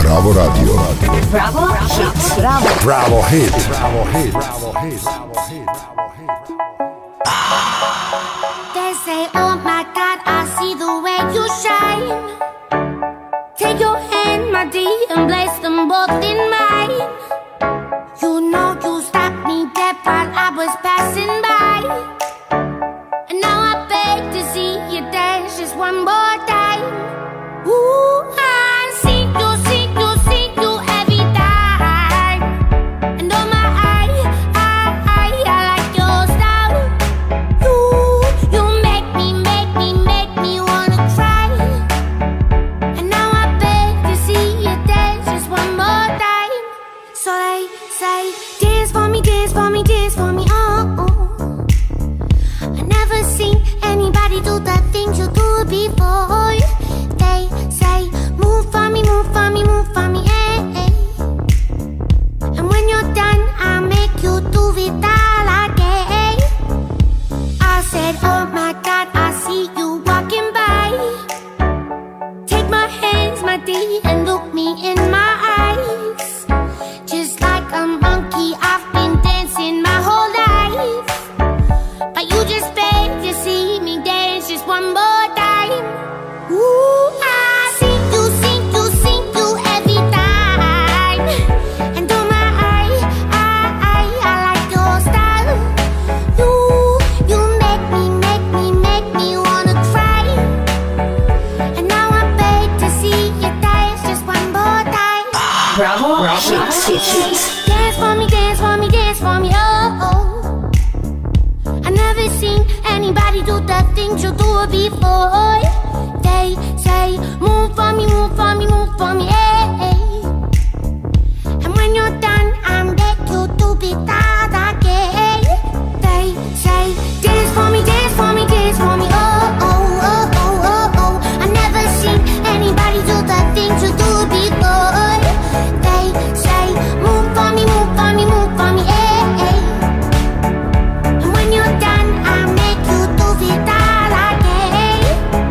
Bravo Radio. Bravo Hit. Bravo Hit. They say, oh my God, I see the way you shine. Take your hand, my dear, and place them both in mine. You know you stopped me dead while I was passing by. And now I beg to see you dance just one more time. Ooh, I see you every time. And oh my, I like your style. You make me wanna cry. And now I beg to see you dance just one more time. So they say, dance for me, dance for me, dance for me, oh. I never seen anybody do the things you do before. They say, move for me, move for me, move for me, eh, eh. And when you're done, I'll make you do it all again. I said, oh my God, I see you walking by. Take my hands, my dear, and look me in my eyes. Just like a monkey, I've been dancing my whole life. But you just beg to see me dance just one more time. Ooh, I see you every time. And oh my, I like your style. You make me wanna cry. And now I beg to see you dance just one more time. Bravo Hit. Dance for me, dance for me, dance for me, oh, oh. I never seen anybody do the things you do before. They say, move for me, move for me, move for me, eh, eh. And when you're done, I'll make you do it all again. They say, dance for me, dance for me, dance for me, oh, oh, oh, oh, oh, oh. I never seen anybody do the things you do before. They say, move for me, move for me, move for me, eh, eh. And when you're done, I'll make you do it all again.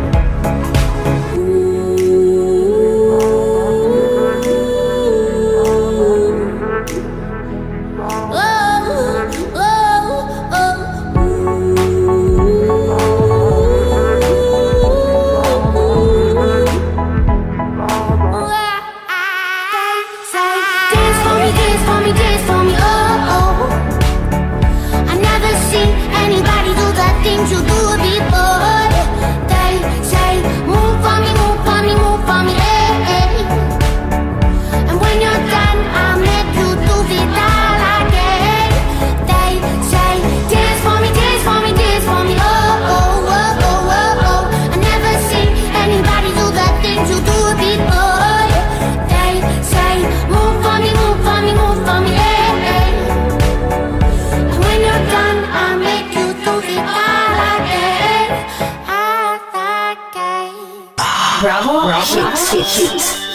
You do it before. They say, move for me, move for me, move for me, eh, eh. And when you're done, I'll make you do it all again. They say, dance for me, dance for me, dance for me, oh, oh, oh, oh, oh, oh. I never seen anybody do the things you do before. They say, move for me, move for me, move for me, eh, eh. And when you're done, I'll make you do it all. Bravo Hit.